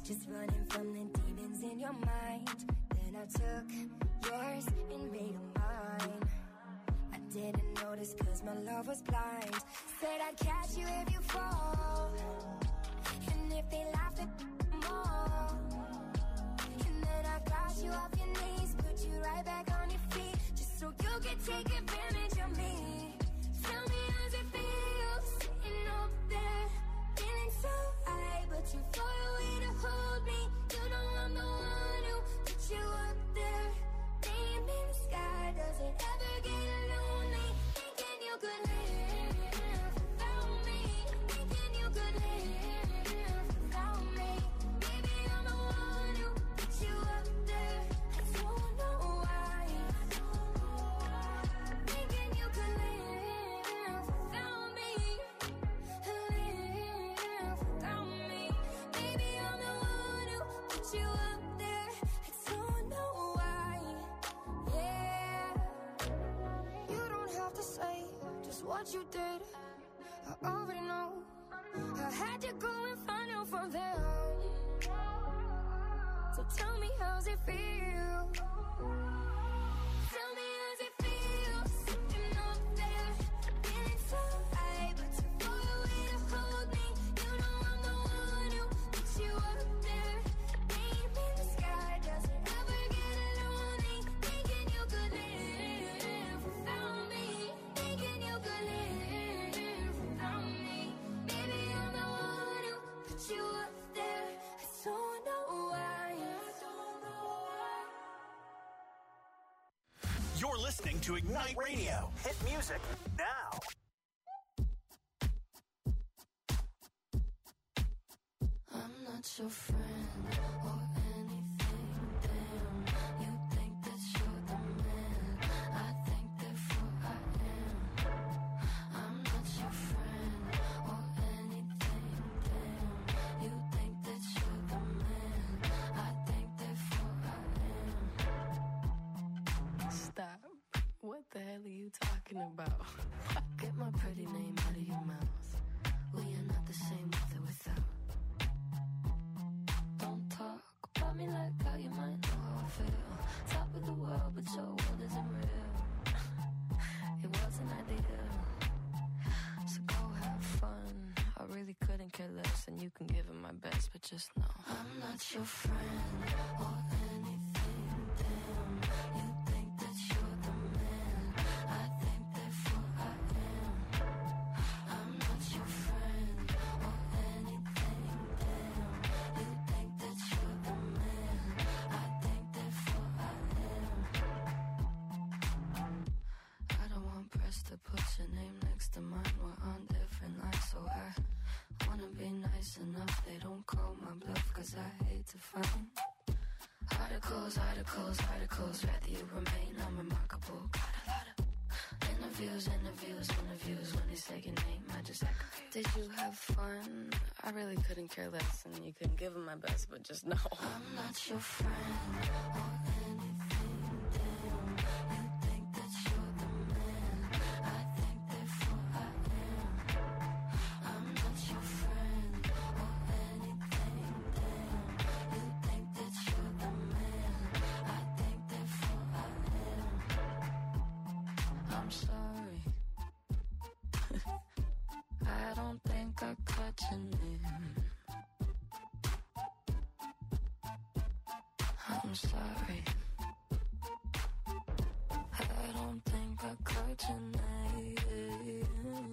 just running from the demons in your mind. Then I took yours and made them mine. I didn't notice cause my love was blind. Said I'd catch you if you fall, and if they laughed at more. And then I got you off your knees, put you right back on your feet, just so you could take advantage of me. Tell me how's it feel, sitting up there, feeling so high, but too far away to hold me. You know I'm the one who put you up there. Name in the sky, does it ever get lonely? Thinking you could live without me. Thinking you could live without me. Maybe I'm the one who put you up there. I don't know why. Thinking you could live without me. Live without me. Maybe I'm the one who put you up there. I don't know why. Yeah. You don't have to say just what you did. I already know. I had to go and find out from them. So tell me how's it feel? Tell me how's it feel, sitting up there, feeling so high, but too far away to hold me. You know I'm the one who put you up there. Name in the sky, does it ever get lonely? Thinking you could live without me. Thinking you could live without me. Maybe I'm the one who put you up there. I don't know why. You're listening to Ignite Radio. Hit music now. I'm not your friend or anything, damn. You think that you're the man, I think therefore I am. I'm not your friend or anything, damn. You think that you're the man, I think therefore I am. Stop. What the hell are you talking about? Get my pretty name out of your mouth. We are not the same with or without. Don't talk about me like how you might know how I feel. Top of the world, but your world isn't real. It wasn't ideal. So go have fun. I really couldn't care less, and you can give it my best, but just know I'm not your friend or anything, damn. You think that you're the man, I think therefore I am. I'm not your friend or anything, damn. You think that you're the man, I think therefore I am. I don't want press to put your name next to mine. We're on different lines, so I wanna be nice enough. They don't call my bluff, cause I hate to find articles, rather you remain unremarkable. Got a lot of interviews. When they say your name, I just act confused. Did you have fun? I really couldn't care less, and you couldn't give them my best, but just know I'm not your friend or anything, damn. You think that you're the man, I think therefore I am. I'm not your friend or anything, damn. You think that you're the man, I think therefore I am. I'm sorry. I don't think I cut your name. I'm sorry. I don't think I caught your name.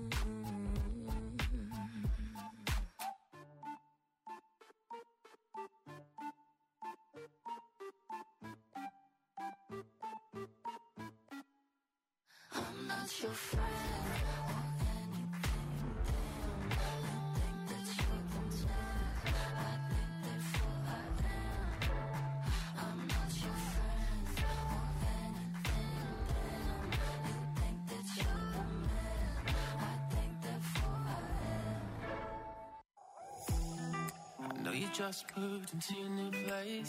I'm not your friend or anything, damn. You think that you're the man, I think therefore I am. I'm not your friend or anything, damn. You think that you're the man, I think therefore I am. I know you just moved into your new place,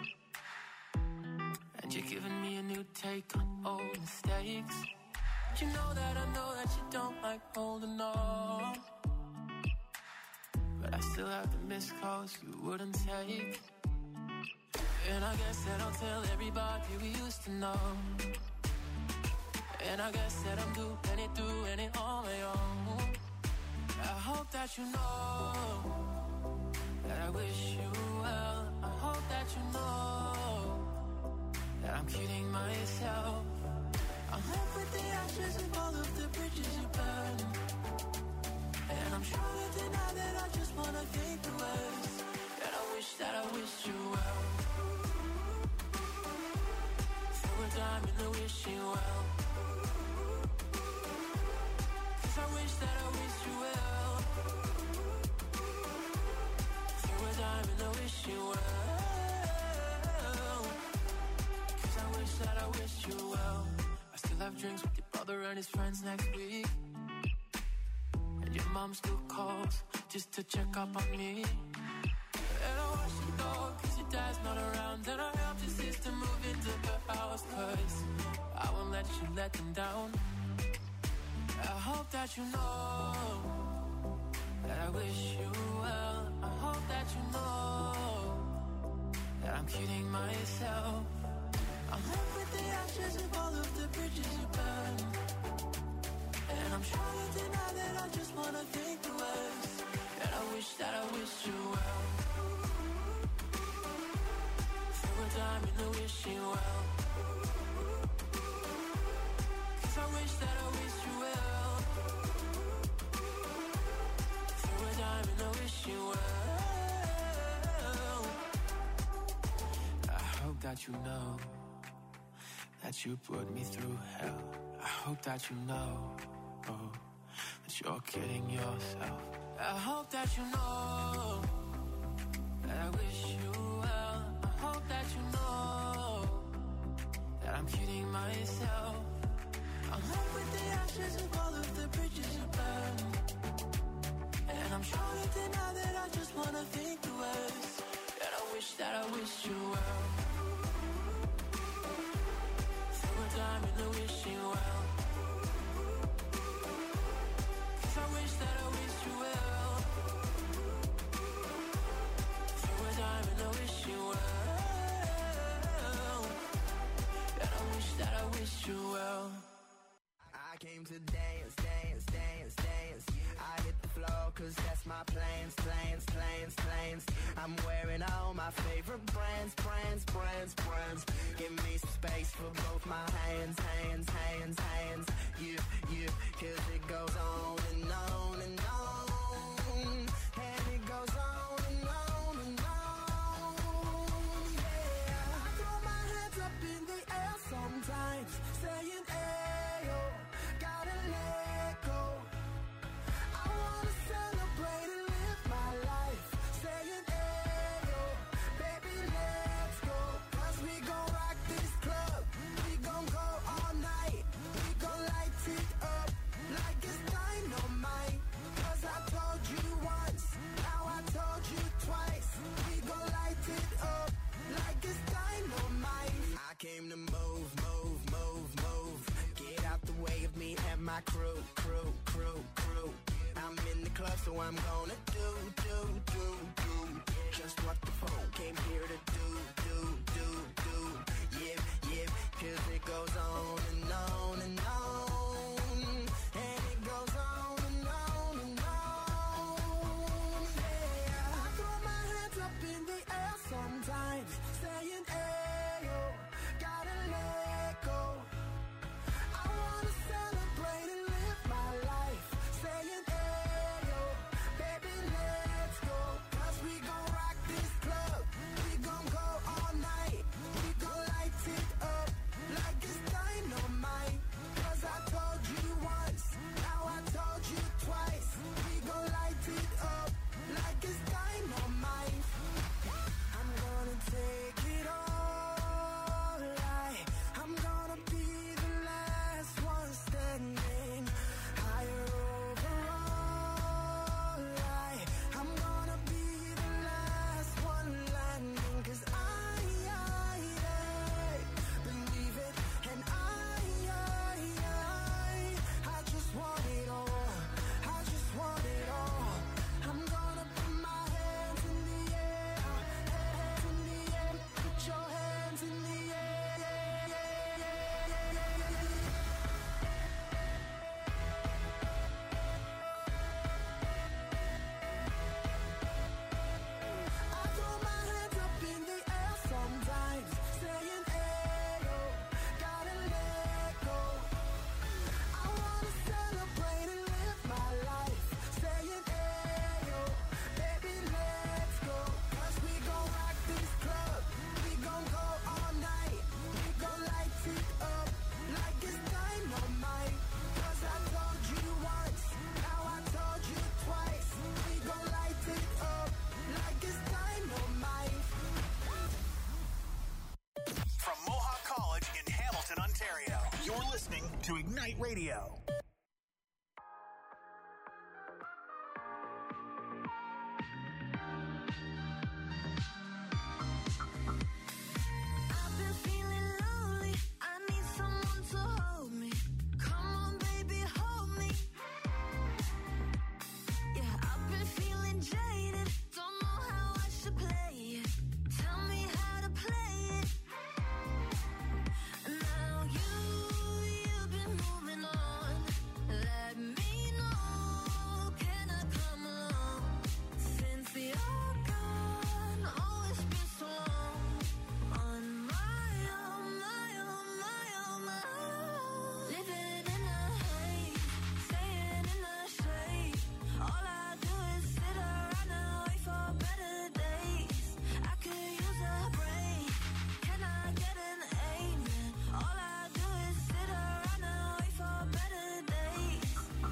and you're giving me a new take on old mistakes. You know that I know that you don't like holding on, but I still have the missed calls you wouldn't take. And I guess that I'll tell everybody we used to know. And I guess that I'm doing it on my own. I hope that you know that I wish you well. I hope that you know that I'm kidding myself. I'm left with the ashes of all of the bridges you burned. And I'm trying to deny that I just wanna think the worst. And I wish that I wished you well. Throw a dime in the wishing well. Cause I wish that I wished you well. Throw a dime in the wishing well. Cause I wish that I wished you well. I still have drinks with your brother and his friends next week. And your mom still calls just to check up on me. And I watch you go cause your dad's not around. And I help your sister move into the house. Cause I won't let you let them down. I hope that you know that I wish you well. I hope that you know that I'm kidding myself. I'm left with the ashes of all of the bridges you burned. And I'm trying to deny that I just wanna think the worst. And I wish that I wished you well. Throw a dime in the wishing well. Cause I wish that I wished you well. Throw a dime in the wishing well. I hope that you know that you put me through hell. I hope that you know, oh, that you're kidding yourself. I hope that you know that I wish you well. I hope that you know that I'm kidding myself. I'm left with the ashes of all of the bridges you burned. And I'm trying to deny that I just wanna think the worst. And I wish that I wished you well. Time in the wishing well. Cause I wish that I wished you well. Throw a dime in the wishing well. And I wish that I wished you well. I came to dance, dance, dance, dance. I hit the floor cause that's my plans, plans, plans, plans. I'm wearing all my favorite brands, brands, brands, brands. Give me some space for both my hands, hands, hands, hands. You, cause it goes on and on and on. And it goes on and on and on. Yeah, I throw my hands up in the air sometimes, saying, ayo, gotta let go. I wanna celebrate and live my life, saying, ayo, baby, let's go. Cause we gon' rock this club, we gon' go all night. We gon' light it up like it's dynamite. Cause I told you once, now I told you twice. We gon' light it up like it's dynamite. I came to move, move, move, move. Get out the way of me and my crew, crew, crew, crew. I'm in the club, so I'm gonna do just what the phone came here to do. Yeah, cause it goes on and on and on. And it goes on and on and on. Yeah, I throw my hands up in the air sometimes, saying, ayo, gotta let go. I wanna celebrate and live my life, saying, ayo, baby, let's go. Cause we gon' rock this club, we gon' go all night. We gon' light it up like it's dynamite. Cause I told you once, now I told you twice. We gon' light it up like it's dynamite. I'm gonna take it all to Ignite Radio. I've been feeling lonely. I need someone to hold me. Come on, baby, hold me. Yeah, I've been feeling jaded. Don't know how I should play it. Tell me how to play it. Now you've been moving on. Let me know. Can I come along? Since you're gone, oh, it's been so long. On my own, my own, my own, my own. Living in a haze, staying in the shade. All I do is sit around and wait for better days. I could use a break. Can I get an amen? All I do is sit around and wait for better days.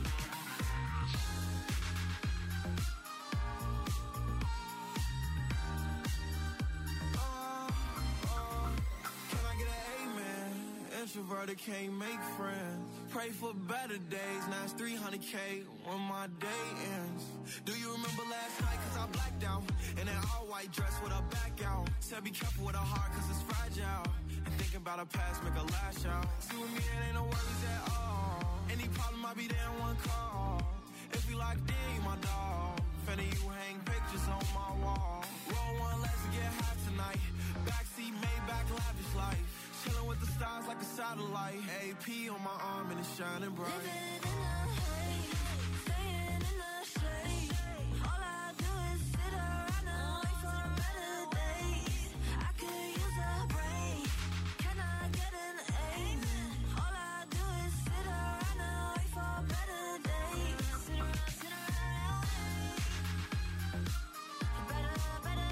Can I get an amen? Introverted can't make friends. Pray for better days. Now it's 300K when my day ends. Do you remember last night? Cause I blacked out in an all white dress with a back out. Said be careful with a heart cause it's fragile. And thinking about a past make a lash out. See with me it ain't no worries at all. Any problem I'll be there in one call. If we locked in, you my dog. Finna you hang pictures on my wall. Roll one, let's get high tonight. Backseat, Maybach, lavish life. Chilling with the stars like a satellite. AP on my arm and it's shining bright. Living in a haze, staying in the shade. All I do is sit around and wait for better days. I could use a break. Can I get an amen? All I do is sit around and wait for better days. Sit around and wait. Better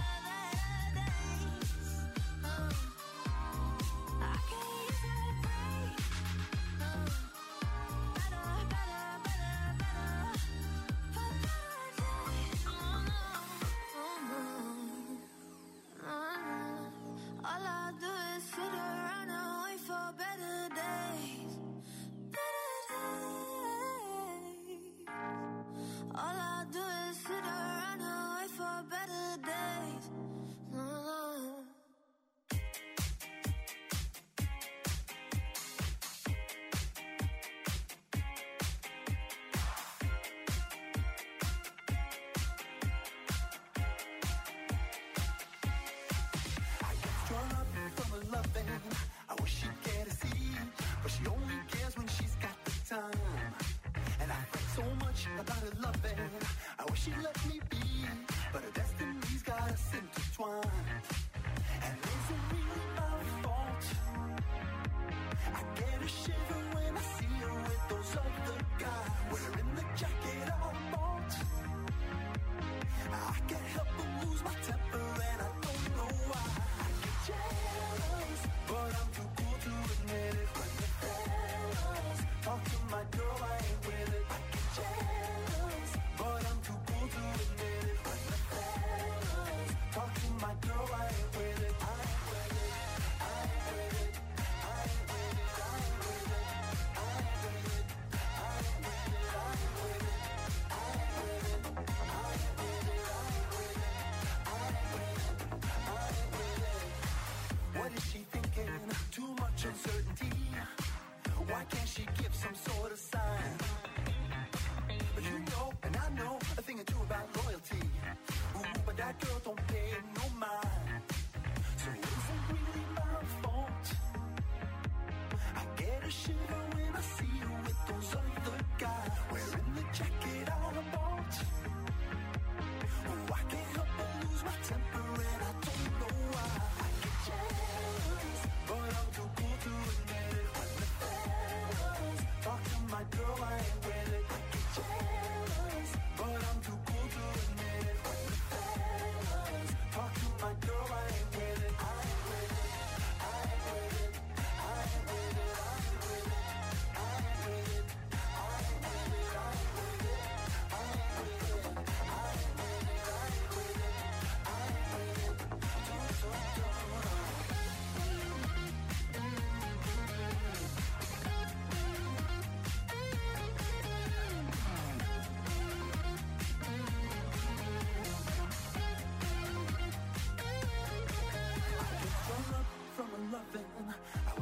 days. I could use a break. Better for better days. All I do is sit around and wait for better days. Better days. All I do is sit around and wait for better days. Drawn up from a loving, I wish she'd get a seat, but she only cares when she's got the time. And I fret so much about her loving, I wish she'd let me be, but her destiny's got us intertwined. And is it really my fault? I get a shiver when I see her with those other guys, wearing the jacket I bought. I can't help but lose my temper and I don't know why. I get jealous, but I'm too cool to admit it. When the fellas talk to my girl, I ain't with it. I get jealous, but I'm too cool to admit it. When the fellas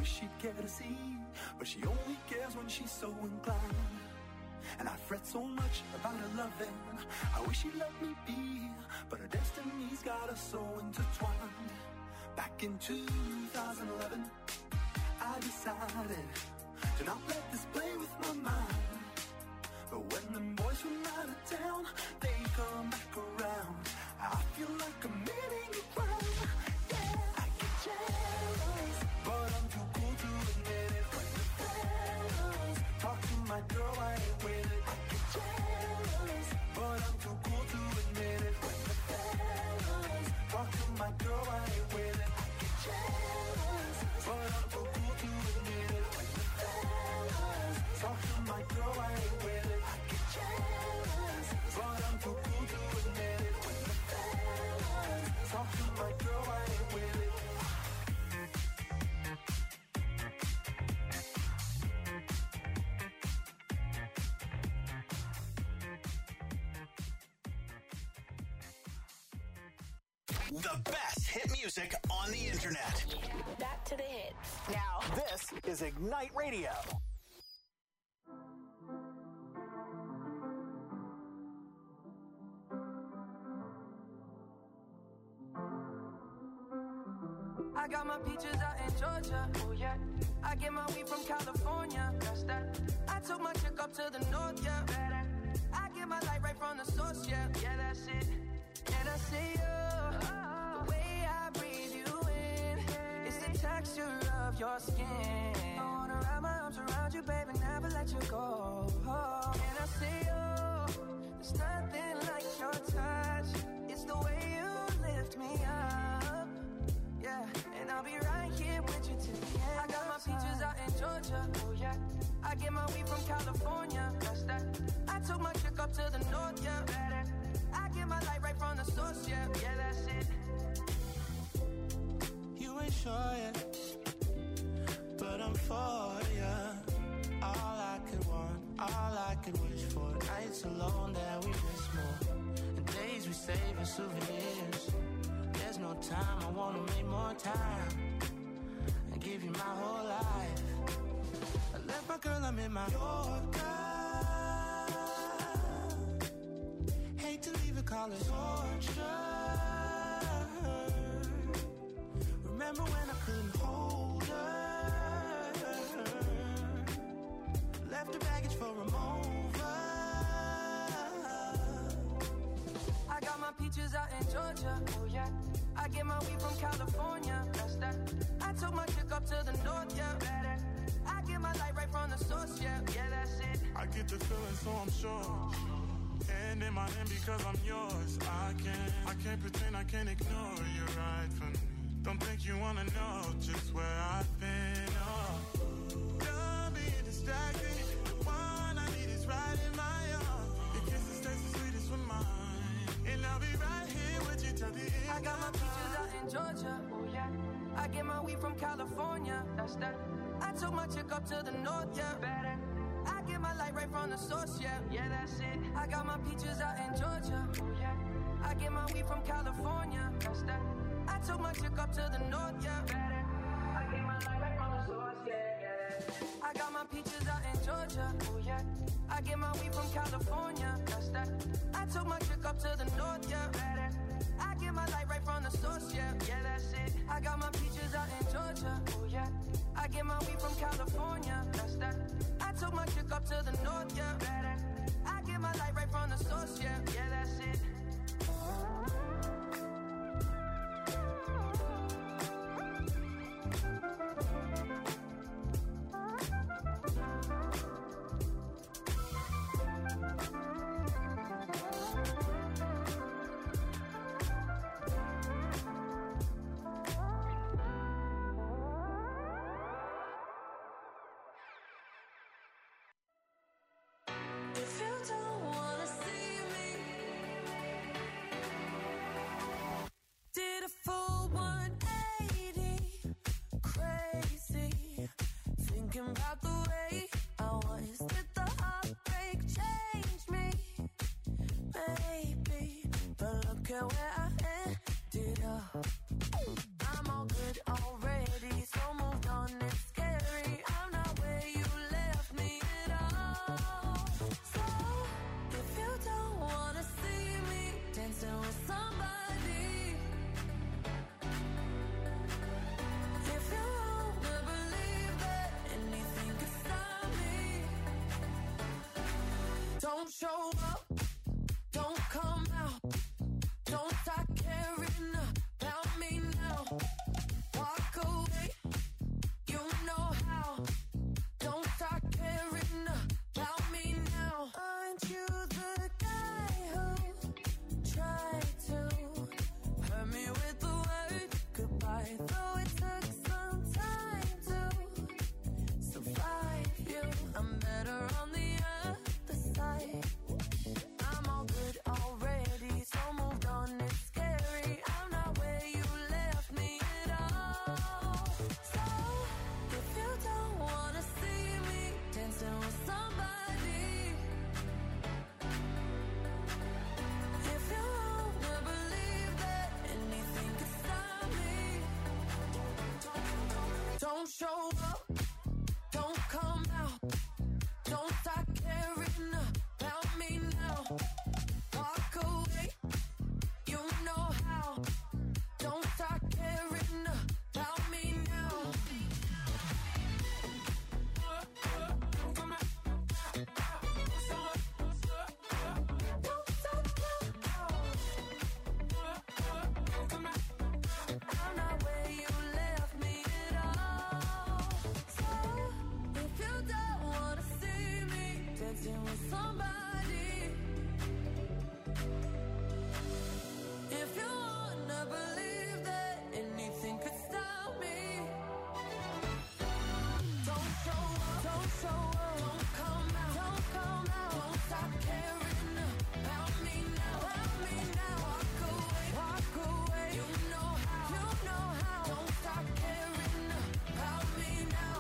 wish she'd care to see, but she only cares when she's so inclined. And I fret so much about her loving. I wish she'd let me be, but her destiny's got us so intertwined. Back in 2011, I decided to not let this play with my mind. But when them boys from out of town, they come back around, I feel like committing a crime. Yeah, I get jealous, but I'm too cool to admit it. When the fellas talk to my girl, I ain't with it. I get jealous, but I'm too cool to admit it. When the fellas talk to my girl, I ain't with it. I get jealous, but I'm too cool to admit it. When the fellas talk to my girl, I ain't with it. I get jealous, but I'm too cool to admit it. When the fellas talk to my girl, I ain't with it. The best hit music on the internet. Back to the hits. Now, this is Ignite Radio. I got my peaches out in Georgia, oh yeah. I get my weed from California, that's that. I took my chick up to the north, yeah. I get my light right from the source, yeah. Yeah, that's it. And I see you, the way I breathe you in, it's the texture of your skin. I wanna wrap my arms around you, baby, never let you go. And I see you, there's nothing like your touch. It's the way you lift me up, yeah. And I'll be right here with you till the end. I got my peaches out in Georgia, oh yeah. I get my weed from California, that's that. I took my chick up to the north, yeah. I get my light right from the source, yeah. Yeah, that's it. You ain't sure yet, but I'm for ya. All I could want, all I could wish for. Nights alone that we miss more, and days we save as souvenirs. There's no time, I wanna make more time and give you my whole life. I left my girl, I'm in my Yorker. Hate to leave it, call it torture. Remember when I couldn't hold her? Left her baggage for a mover. I got my peaches out in Georgia, oh yeah. I get my weed from California, that's that. I took my chick up to the north, yeah. I get my light right from the source, yeah. Yeah, that's it. I get the feeling, so I'm sure. Hand in my hand because I'm yours. I can't pretend, I can't ignore you right from me. Don't think you wanna know just where I've been. Oh, done being distracted. The one I need is right in my arms. Your kisses taste the sweetest with mine, and I'll be right here with you till the end. I got my peaches out in Georgia, oh yeah. I get my weed from California, that's that. I took my chick up to the north, yeah. I get my light right from the source, yeah. Yeah, that's it. I got my peaches out in Georgia, oh yeah. I get my weed from California, that's that. I took my chick up to the north, yeah. I get my light right from the source, yeah. I got my peaches out in Georgia, oh yeah. I get my weed from California, that's that. I took my chick up to the north, yeah. I get my light right from the source, yeah. Yeah, that's it. I got my peaches out in Georgia, oh yeah. I get my weed from California, that's that. I took my chick up to the north, yeah. I get my light right from the source, yeah. Yeah, that's it. If you don't wanna see me, did a full 180, crazy, thinking about the way I was. Did the heartbreak change me? Maybe, but look at where I ended up. I'm all good already, so moved on and scared. right. Though it took some time to survive you, I'm better on the other side. I'm all good already, so moved on, it's scary. I'm not where you left me at all. So, if you don't wanna see me dancing with somebody, if you wanna believe that anything could stop me, don't show up, don't come out, don't start caring about me now. Walk away, you know how. Don't start caring about me now. Don't stop now. I'm not where you left me at all. So, if you don't wanna see me dancing with somebody, if you wanna believe that anything could stop me, don't show up, don't show up, don't come out, don't come out, don't stop caring about me now, walk away, you know how, don't stop caring about me now.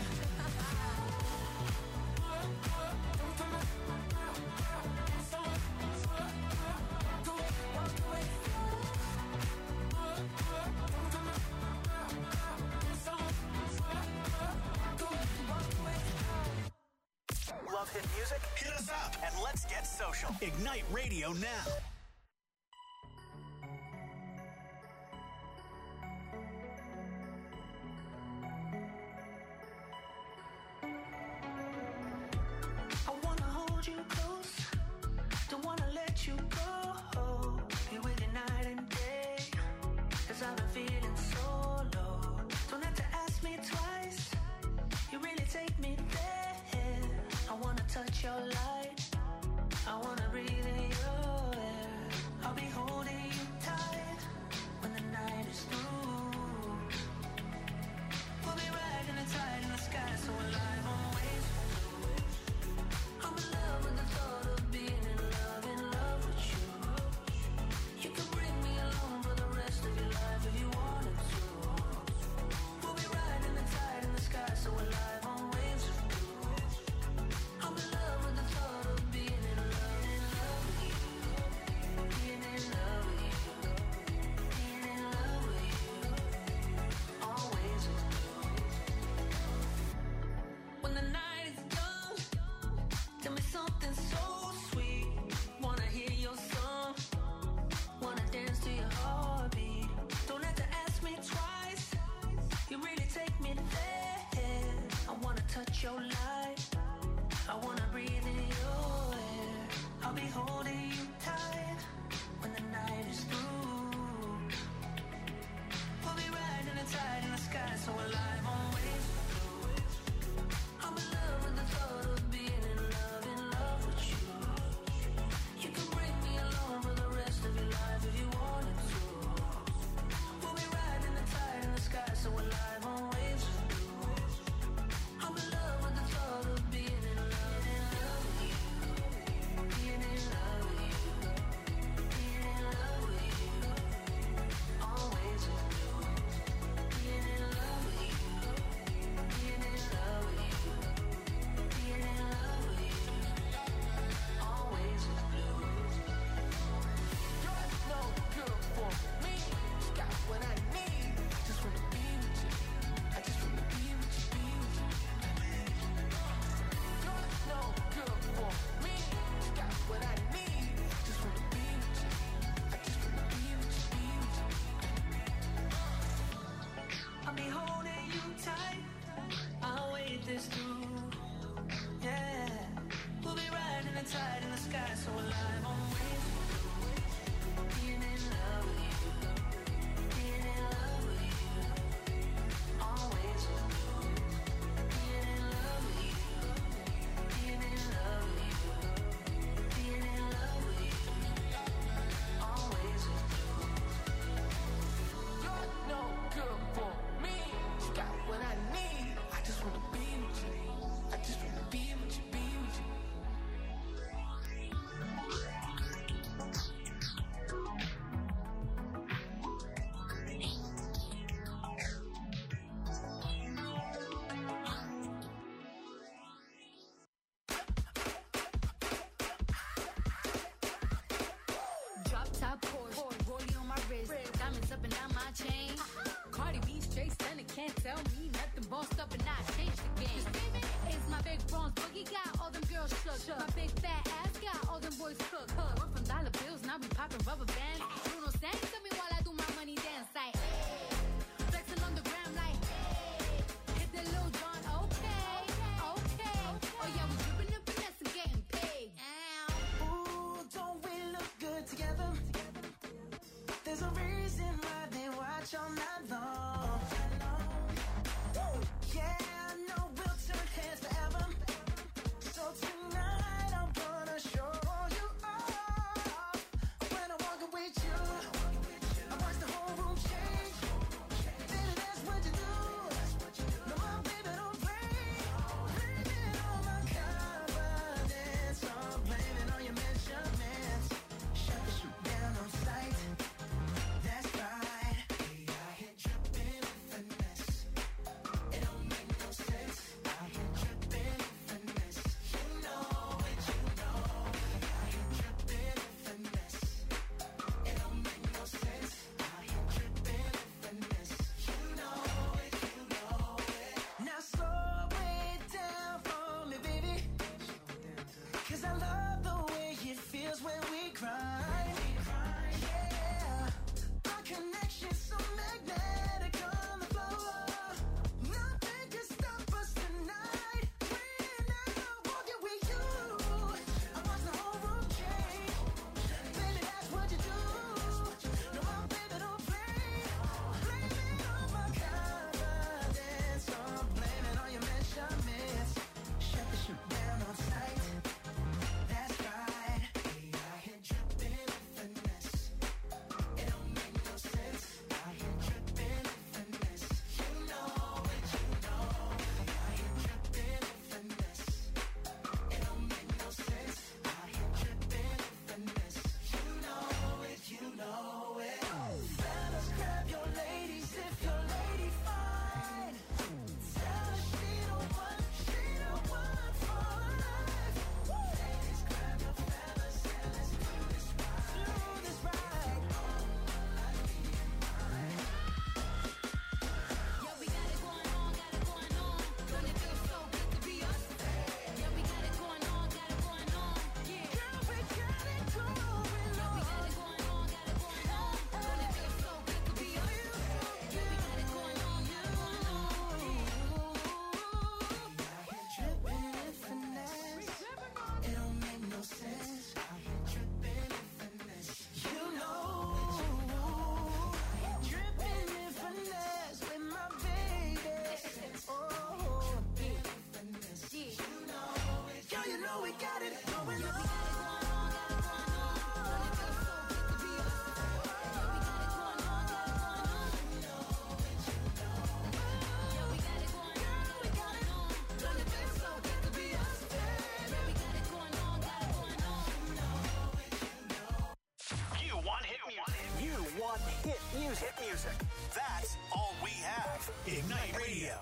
Love hit music? Hit us up and let's get social. Ignite Radio now. I wanna hold you close, don't wanna let you go. Be with you night and day, 'cause I've been feeling so low. Don't have to ask me twice, you really take me there. I wanna touch your light, I wanna breathe in your air. I'll be holding you tight when the night is through. We'll be riding the tide in the sky, so alive on waves. I'm in love with the thought of being in love with you. You can bring me along for the rest of your life if you wanted to. We'll be riding the tide in the sky, so alive on waves of blue. I'm in love with the thought of being in love with you. Being in love with you. Being in love with you. Always with you. When the night is done, tell me something so sweet. Wanna hear your song, wanna dance to your heartbeat. Don't have to ask me twice, you really take me there. I wanna touch your light, I wanna breathe in your air. I'll be holding you tight when the night is through. We'll be riding the tide in the sky, so alive on waves. I'm in love with the thought of being in love with you. You can bring me along for the rest of your life if you wanted to. We'll be riding the tide in the sky, so alive on waves of blue. I'm in love with the thought of being in love with you. Being in love with you. Being in love with you. Always with you. Being in love with you. Being in love with you. Being in love with you. Always with you. You're no good for me. Got what I need. Just wanna be with you. I just wanna be with you, be with you. You're no good for me. Got what I need. Just wanna be with you. I just wanna be with you, be with you. I'll be holding you tight, I'll wait this through. Yeah, we'll be riding the tide in the sky, so alive on waves. Being in love with you. Being in love with you. Always with you. Being in love with you. Being in love with you. Being in love with you. Always with you. You're no good popping rubber bands. Bruno sang to me while I do my money dance. Like, flexing on the gram like, hit the Lil Jon, okay. Oh yeah, we dripping and finesse and getting paid. Ooh, don't we look good together? There's a reason why they watch all night long. Yeah, I know we'll turn heads forever. So tonight I'm gonna show you off. When I'm walking with you, I watch the whole room change. Baby, that's what you do. No, my baby, don't play. Blame it on my confidence. I'm blaming on your measurements. Shut the shoot down on sight. That's right. Hey, I hit dripping with finesse. It don't make no sense. I hit dripping with finesse. You know it, you know it. I hit dripping with finesse. It don't make no sense. I hit dripping with finesse. You know it, you know it. Now slow it down for me, baby. 'Cause I love the way it feels when we grind. Yeah, our connection's so magnetic on the floor. Nothing can stop us tonight. When I'm walking with you, I watch the whole room change. Baby, that's what you do. No, my baby, don't play. Blame it on my confidence. I'm blaming on your measurements. Shut the shoot down on sight. That's right. Hey, I hit dripping with finesse. It don't make no sense. I hit dripping with finesse. You know it, you know it. I hit dripping with finesse. It don't make no sense. I hit dripping with finesse. You know it, you know it. Fellas, grab your ladies if your lady fine. Tell her she don't want for life. Ladies, grab your fellas and let's do this right. Yeah, we got it going on. Don't it feel so good to be us? Yeah, we got it going on. Yeah. Girl, we got it going on. Yeah, we got it going on. Don't it feel so good to be us? Yeah, we got it going on. I hit dripping with finesse. It don't make no sense. I hit dripping with finesse. You know, dripping with finesse with my baby. Oh, dripping with finesse. You know it. Girl, you know we got it going on. You want hit music. That's all we have. Ignite Radio.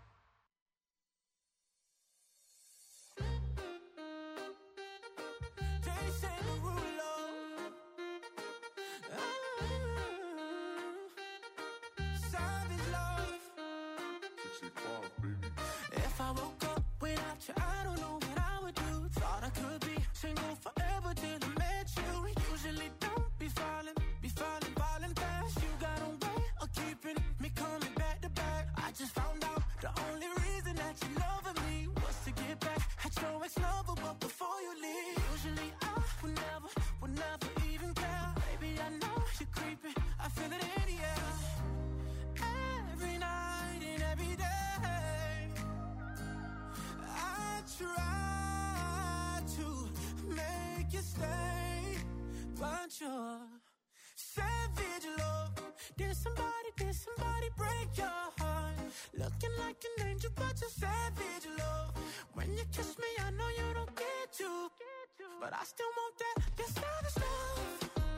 If I woke up without you, I don't know what I would do. Thought I could be single forever till I met you. Usually don't be falling fast. You got a way of keeping me coming back to back. I just found out the only reason that you loving me was to get back at your ex-lover, but before you leave, usually I would never even care. Baby, I know you're creeping, I feel it in the air. Every night and every day, I try to make you stay, but you're savage love. Did somebody break your heart? Looking like an angel, but you're savage love. When you kiss me, I know you don't get to, but I still want that. Your savage love.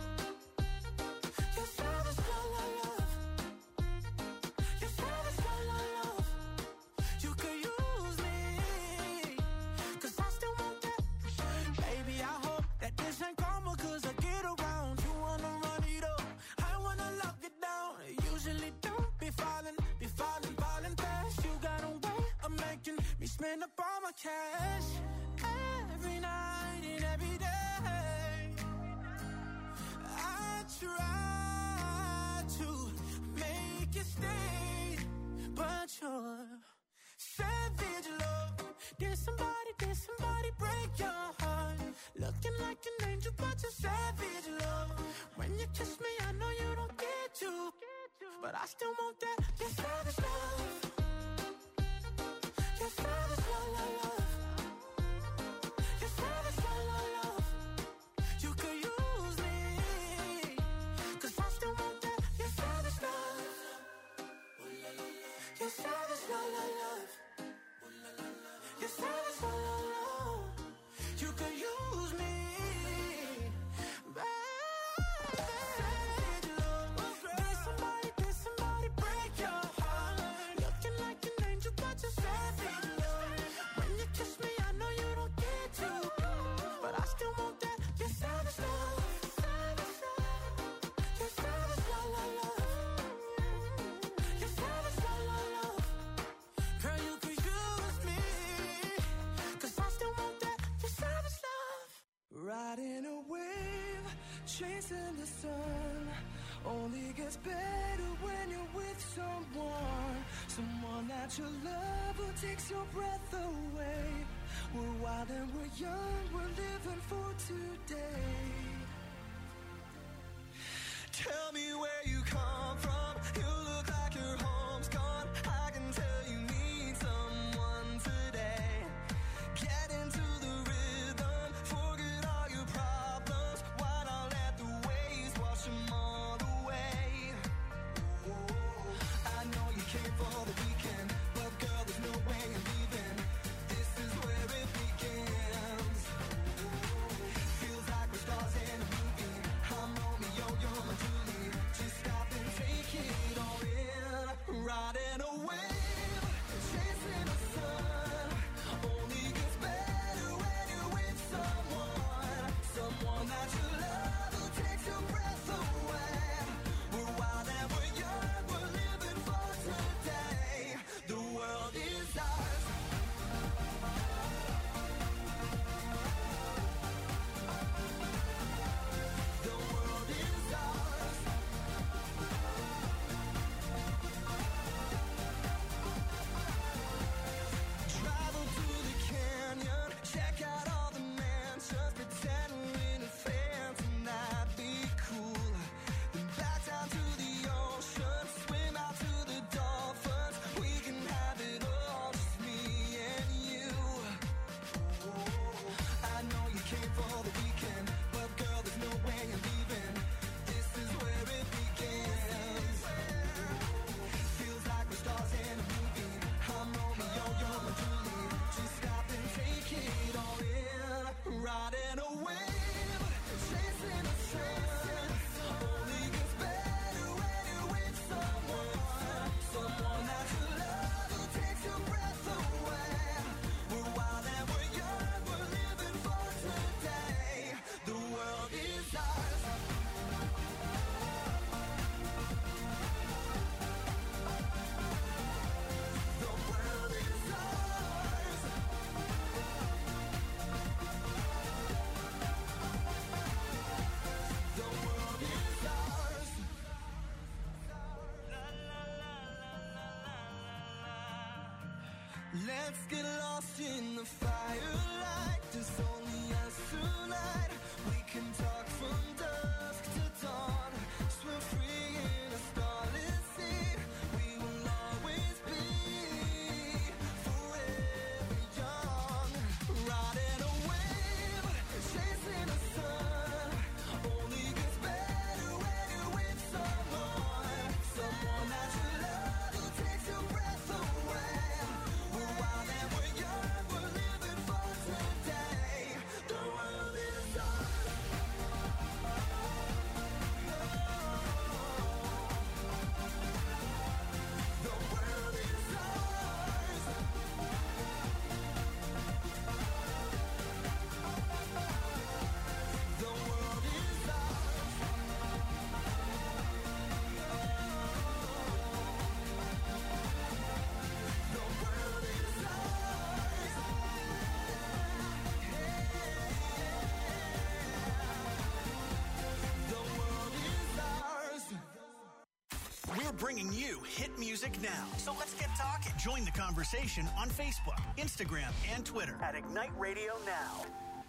Your savage love. Your savage love. You could use me, 'cause I still want that. Baby, I hope that this ain't karma, 'cause I get around. You wanna run it up, I wanna lock it down. Usually don't be falling fast. You got a way of making me spend up all my cash. Every night and every day, I try to make it stay, but you're savage love. Did somebody break your heart? Looking like an angel, but you're savage love. When you kiss me, I know you don't get to, but I still want that. You're savage love. You're savage love, love, love. You're savage love, love, love. You could use me, 'cause I still want that. You're savage love. You're savage love, love, love. You're savage love, love, love. You could use me. Did somebody break your heart? Looking like an angel, but you're savage love. When you kiss me, I know you don't get to, but I still want that. You're savage love. You're savage love, love, love. You're savage love, love, love. Girl, you could use me, 'cause I still want that. You're savage love. Riding a wave, chasing the sun, only gets better when you're with someone that you love who takes your breath away. We're wild and we're young, we're living for today. Tell me where you come from, you look like your home's gone. I can tell you need someone today. Get into the rhythm, forget all your problems. Why not let the waves wash them all away? I know you came for the weekend, but girl, there's no way you're leaving. This is where it begins. Feels like we're stars in a movie. I'm Romeo, you're my Julie. Just stop and take it all in. Riding a wave, chasing the sun. Only gets better when you're with someone that you love who takes your breath away. We're wild and we're young, we're living for today. The world is ours. The world is ours. Travel to the canyon, check out all the mansions, pretend we're in a fair tonight, be cool. Then back down to the ocean, swim out to the dolphins. We can have it all, just me and you. I know you came for the weekend, but girl, there's no way you're leaving. This is where it begins. Feels like we're stars in a movie. I'm Romeo, you're my Julie. Just stop and take it all in. Riding a wave, chasing the sun. Only gets better when you're with someone that you love who takes your breath away. We're wild and we're young, we're living for today. The world is ours. The world is ours. The world is ours. Let's get lost in the firelight. There's only us tonight. We can talk from dusk to dawn. Swim free in a starless sea. We will always be forever young. Riding a wave, chasing the sun. Only gets better when you're with someone that you love who takes your breath away. We're wild and we're young, we're living for today. The world is ours. bringing you hit music now. So let's get talking. Join the conversation on Facebook, Instagram, and Twitter at Ignite Radio Now.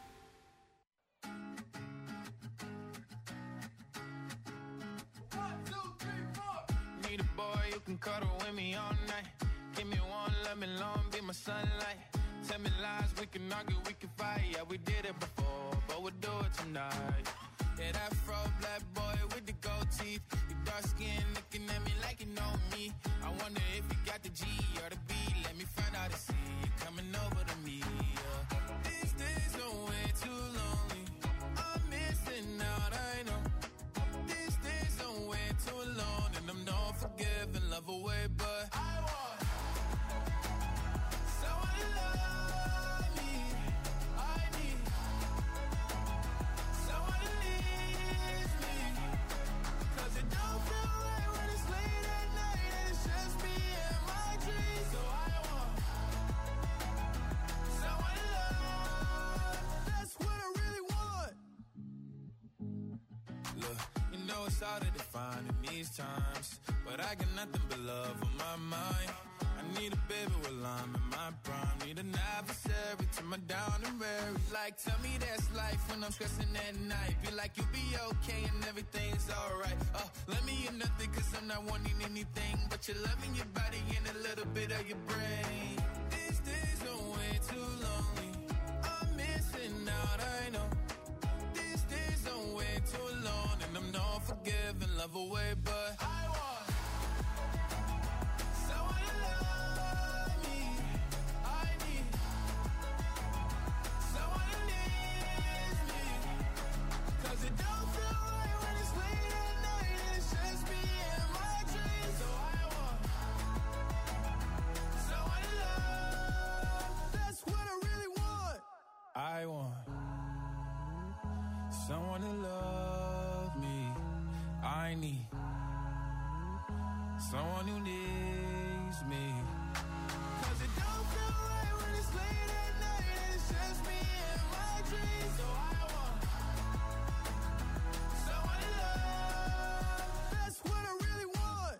Need a boy you can cuddle with me all night. Give me one, let me long, be my sunlight. Tell me lies, we can argue, we can fight. Yeah, we did it before, but we'll do it tonight. Yeah, that fro black boy with the gold teeth. Your dark skin looking at me like you know me. I wonder if you got the G or the B. Let me find out and see you coming over to me. Yeah. These days are way too lonely. I'm missing out, I know. These days are way too alone. And I'm not forgiving, love away, but I want someone to love me. I need someone to leave me. Cause it don't feel right when it's late at night and it's just me and my dreams. So I want someone to love. That's what I really want. Look, you know it's hard to define in these times, but I got nothing but love on my mind. I need a baby while I'm in my prime. Need an adversary to my down and weary. Like, tell me that's life when I'm stressing at night. Be like, you'll be okay and everything's alright. Let me hear nothing cause I'm not wanting anything but your love and your body and a little bit of your brain. These days are way too lonely. I'm missing out, I know. These days are way too alone. And I'm not forgiving, love away, but I want someone to love me. I need someone to leave me. Cause it don't feel right when it's late at night and it's just me and my dreams. So I want someone to love. That's what I really want. I want someone to love me. I need someone who needs me. Cause it don't feel right when it's late at night and it's just me and my dreams. So I want someone to love. That's what I really want.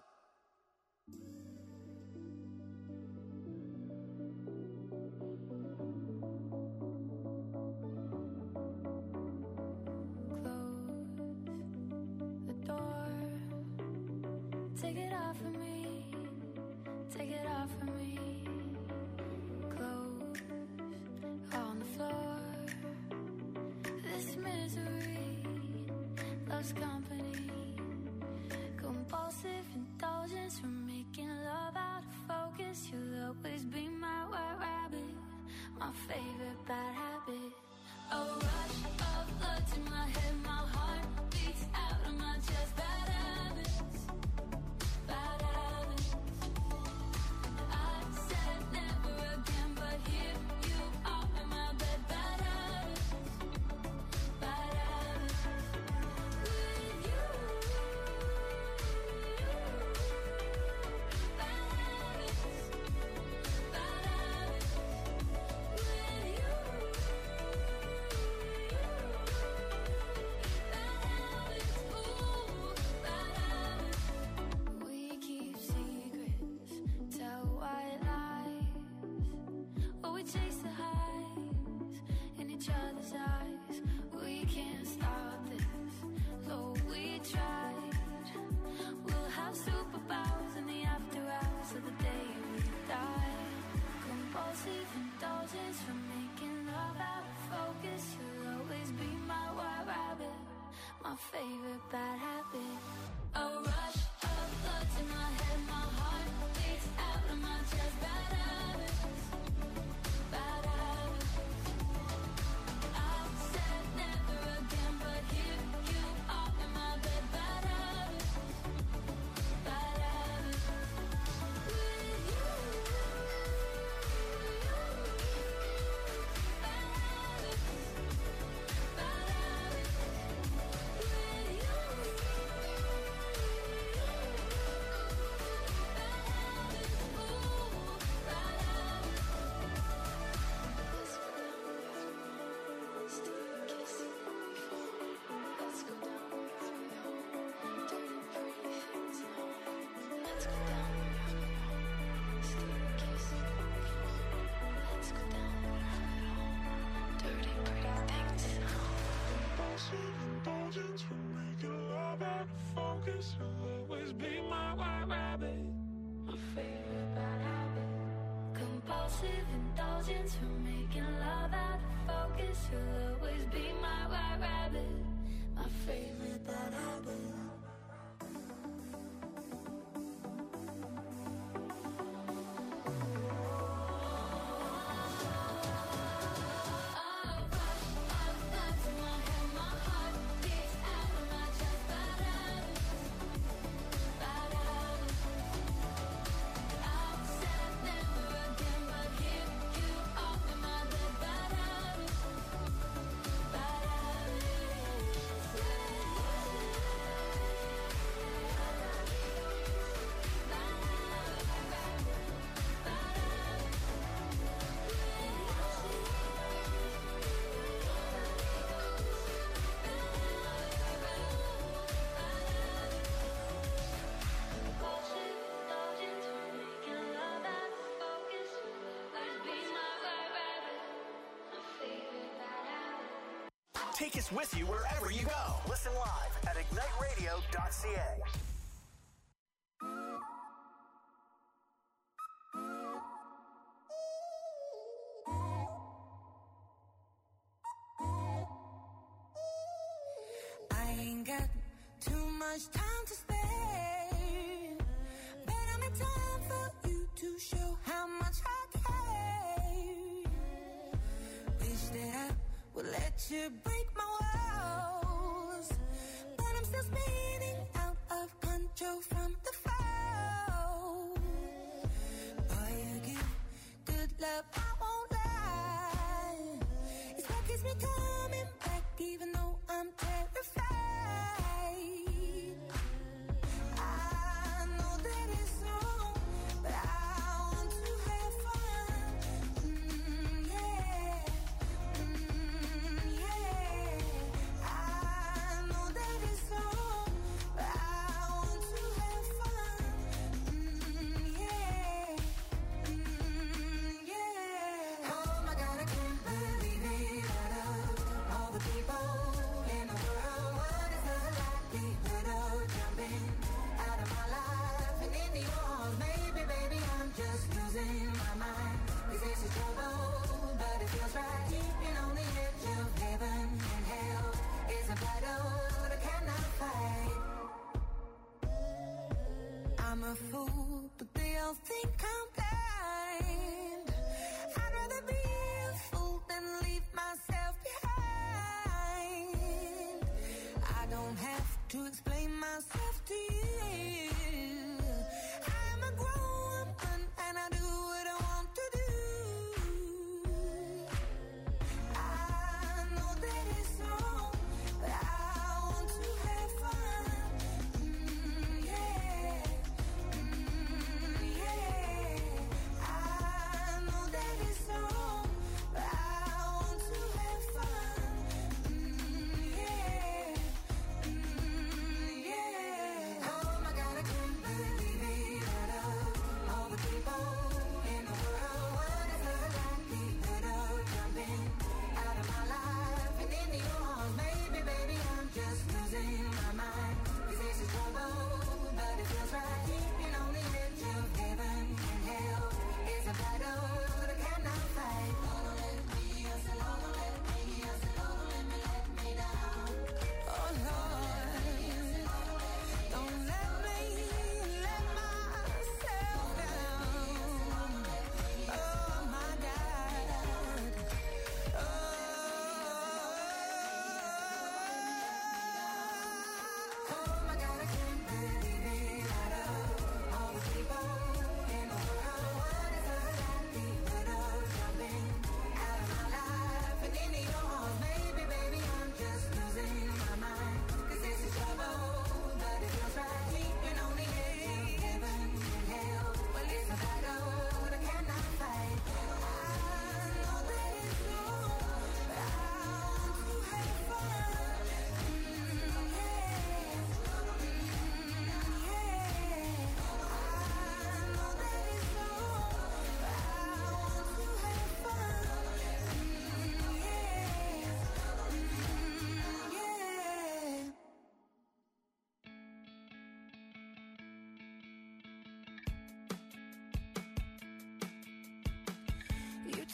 Close the door. Take it off of me. Take it off of me. Clothes on the floor. This misery loves company. Compulsive indulgence from making love out of focus. You'll always be my white rabbit, my favorite bad habit. A rush of blood to my head, my heart beats out of my chest. Bad habits, bad habits. I said never again, but here you are in my bed. Bad habits, bad habits. With you, bad habits, bad habits. With you, bad habits. Ooh, bad habits. We keep secrets, tell white lies. Oh, we chase the highs in each other's eyes. We can't stop this, though we tried. We'll have superpowers in the after hours of the day we die. Compulsive indulgence from making love out of focus. You'll always be my white rabbit, my favorite bad habit. A rush of blood to my head, my heart beats out of my chest. Bad habits, bad habits. I said never again, but here you are in my bed. Bad habits, bad habits. With you, bad habits, bad habits. With you. focus. You'll always be my white rabbit. My favorite bad habit. Compulsive indulgence from making love out of focus. You'll always be my white rabbit. My favorite bad habit. Take us with you wherever you go. Listen live at igniteradio.ca. I ain't got too much time to spare, but I'm in time for you to show how much I care. Wish that I would let you break my walls, but I'm still spinning out of control from the fall. Boy, you give good love, I won't lie. It's what keeps me coming back, even though I'm terrified. I know that it's wrong, but I want to have fun. Yeah. Yeah. I know that it's wrong, but I want to have fun. Yeah. Yeah. Oh my God, I can't believe it. Out of all the people in the world, what is the likelihood of jumping out of my life and into yours? Maybe, baby, I'm just losing my mind. This is trouble, but it feels right. Keeping on the edge of heaven and hell is a battle that I cannot fight. I'm a fool, but they all think I'm blind. I'd rather be a fool than leave myself behind. I don't have to explain myself to you. I'm a grown woman and I do what I want to do. I know that it's wrong, but I want to have fun. Yeah. Yeah. I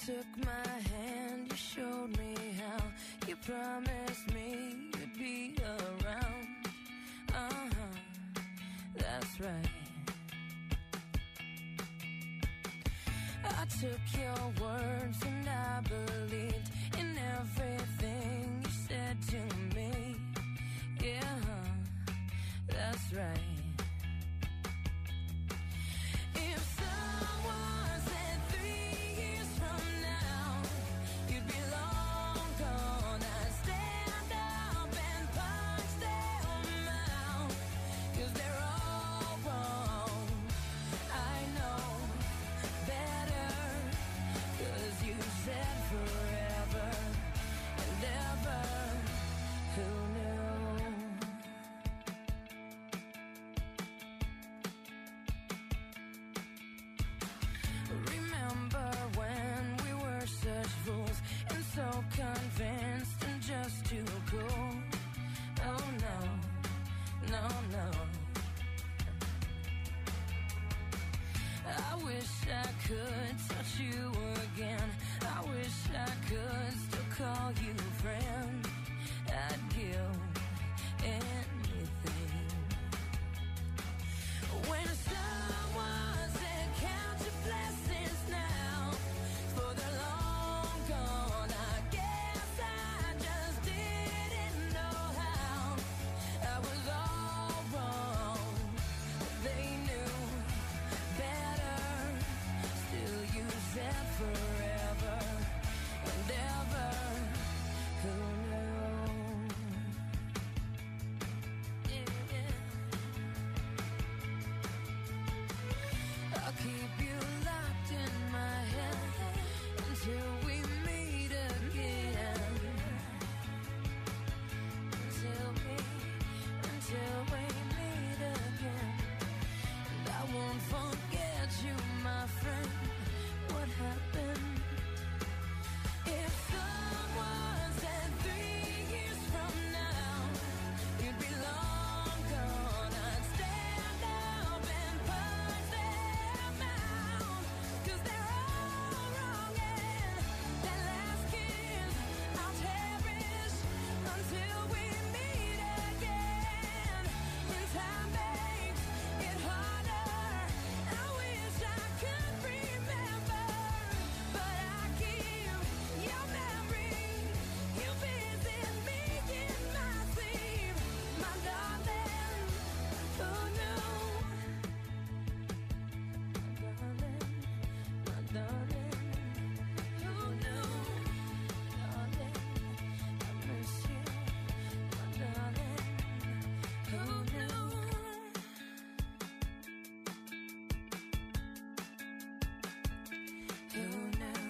took my hand, you showed me how. You promised me you'd be around. That's right. I took your words and I believed in everything you said to me. Yeah, that's right. So convinced and just too cool. Oh no, no, no. I wish I could touch you again. I wish I could still call you friend. I'd give anything. When someone said count your blessings now, for the long gone, I guess I just didn't know how. I was all wrong, they knew better. Still you said forever and ever. Who knew? Yeah. I'll keep you locked in my head until we meet again. Until we meet again. And I won't forget you, my friend. What happened? If someone said 3 years from now you'd be long gone, I'd stand up and punch their mouth, 'cause they're all wrong, and that last kiss I'll cherish until we meet again. When time makes it harder, I wish I could remember, but I keep your memory. You visit me in my sleep, my darling. Who knew? My darling, who knew? Darling, I miss you, my darling. Who knew? Who knew?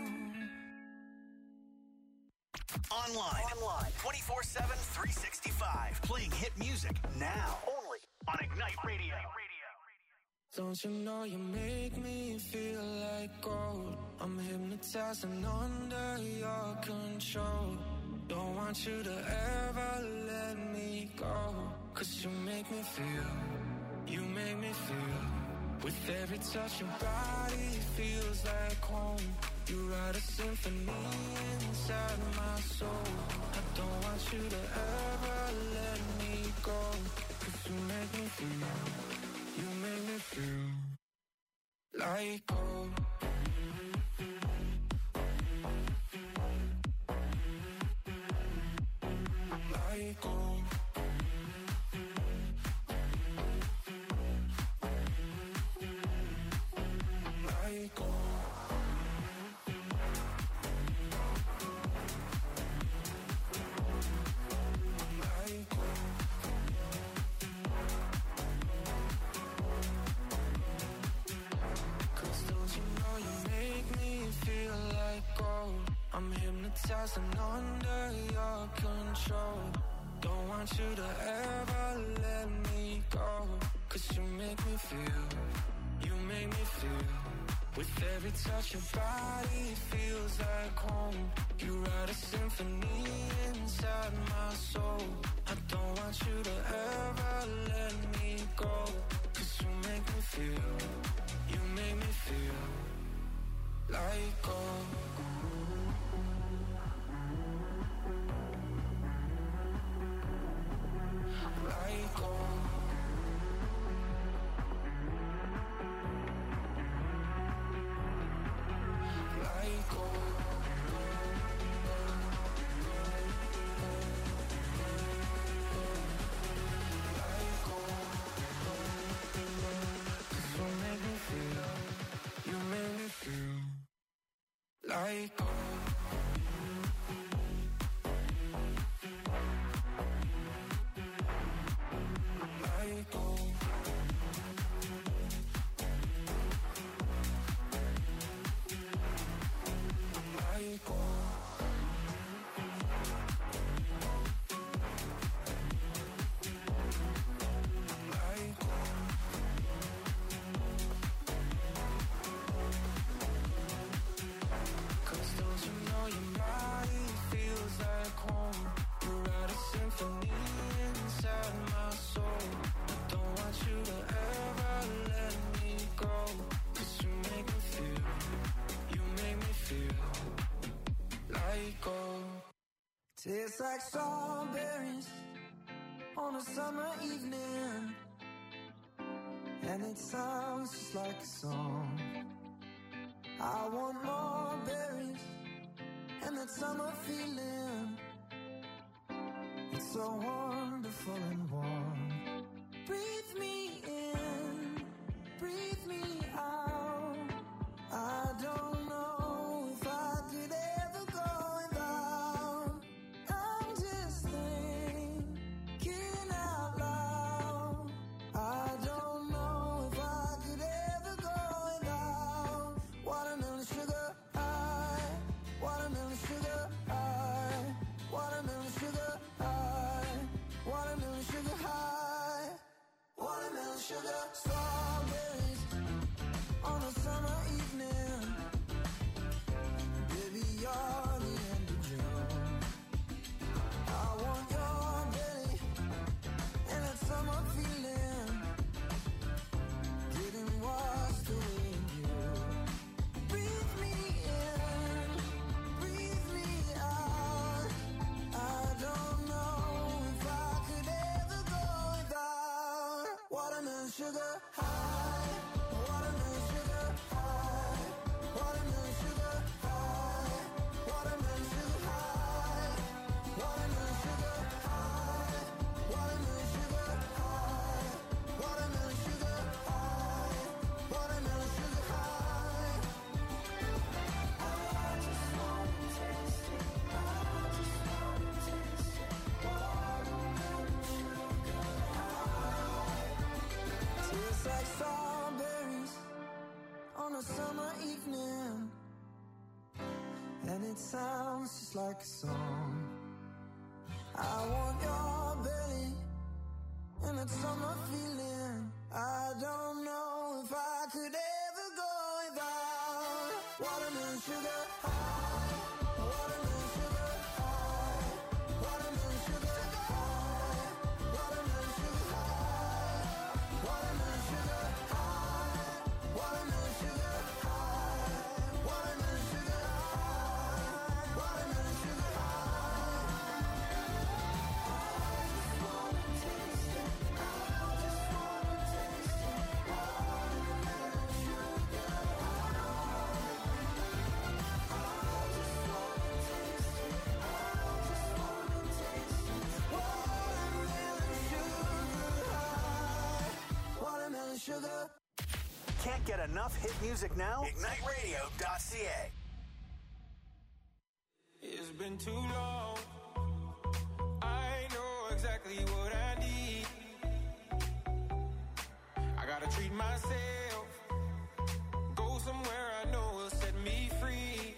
Online 24/7, 365. Playing hit music now. Only on Ignite Radio. Don't you know you make me feel like gold? I'm hypnotized and under your control. Don't want you to ever let me go, 'cause you make me feel. With every touch your body feels like home. You write a symphony inside my soul. I don't want you to ever let me go, 'cause you make me feel like gold. Like gold. Like gold. Like gold. I'm hypnotized and under your control. Don't want you to ever let me go, 'cause you make me feel. With every touch your body feels like home. You write a symphony inside my soul. I don't want you to ever let me go, 'cause you make me feel like gold. Like gold. Like gold. Like gold. Like gold. Cause don't you know your body feels like home? You write a symphony inside my soul. I don't want you to ever let me go. Cause you make me feel like gold. Tastes like strawberries on a summer evening, and it sounds just like a song. I want more berries and that summer feeling. It's so wonderful and warm. Breathe me in, breathe me out. I don't know if I could ever go without. I'm just thinking out loud. I don't know if I could ever go without. Watermelon sugar high, watermelon sugar high, watermelon sugar high, watermelon sugar high, watermelon sugar. Strawberries on a summer evening. Baby, you're the end of June. I want your belly and that summer feeling. Getting washed away in you. Breathe me in, breathe me out. I don't know if I could ever go without. Watermelon sugar high, watermelon sugar high, watermelon sugar high, watermelon sugar high, watermelon sugar high, watermelon sugar high, watermelon sugar high, watermelon sugar high. I just wanna taste it, I just wanna taste it. Watermelon sugar high. Tastes like strawberries on a summer evening, and it sounds just like a song. I want your belly and that summer feeling. I don't know if I could ever go without. Watermelon sugar high, watermelon sugar high, watermelon sugar high, watermelon sugar high, watermelon sugar high, watermelon sugar high, watermelon sugar high, watermelon sugar high. I just wanna taste it, I just wanna taste it. Watermelon sugar high. I just wanna taste it, I just wanna taste it. Watermelon sugar high, watermelon sugar. Can't get enough hit music now? IgniteRadio.ca. It's been too long. I know exactly what I need. I gotta treat myself. Go somewhere I know will set me free.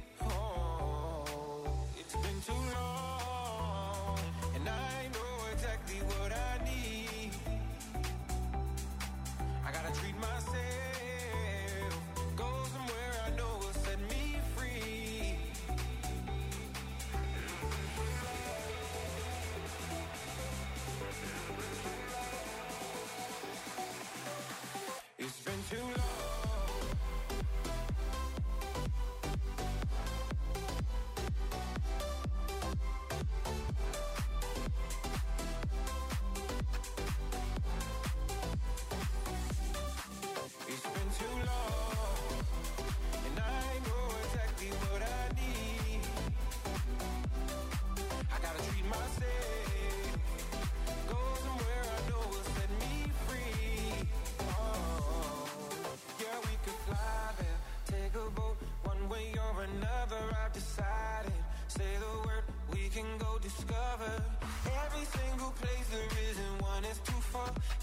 Oh, it's been too long. And I know exactly what I need. I gotta treat myself. Go somewhere I know will set me free. It's been too long.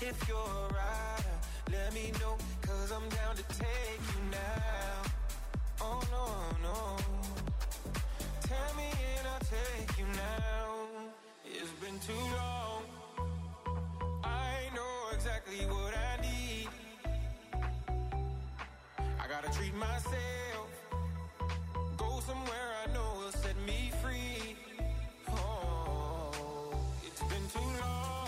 If you're a rider, let me know, 'cause I'm down to take you now. Oh no, no. Tell me and I'll take you now. It's been too long. I know exactly what I need. I gotta treat myself. Go somewhere I know will set me free. Oh, it's been too long.